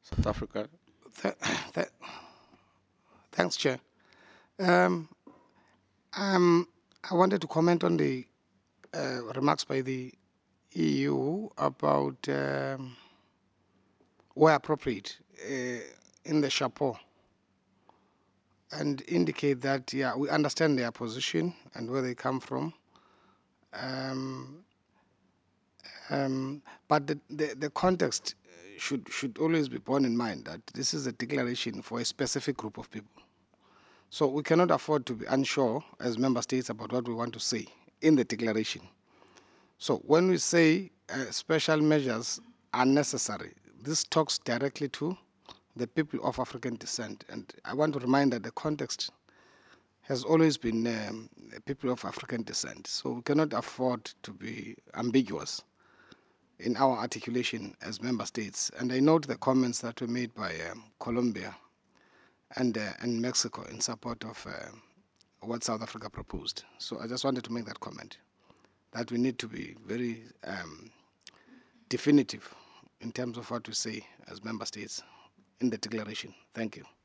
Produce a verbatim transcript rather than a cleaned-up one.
South Africa. Th- th- Thanks, Chair. Um, um, I wanted to comment on the uh, remarks by the E U about, um, where appropriate, uh, in the chapeau, and indicate that, yeah, we understand their position and where they come from. Um, um, but the, the, the context should should always be borne in mind that this is a declaration for a specific group of people. So we cannot afford to be unsure as member states about what we want to say in the declaration. So when we say uh, special measures are necessary, this talks directly to the people of African descent. And I want to remind that the context has always been um, people of African descent. So we cannot afford to be ambiguous in our articulation as member states. And I note the comments that were made by um, Colombia and, uh, and Mexico in support of uh, what South Africa proposed. So I just wanted to make that comment, that we need to be very um, definitive in terms of what we say as member states in the declaration. Thank you.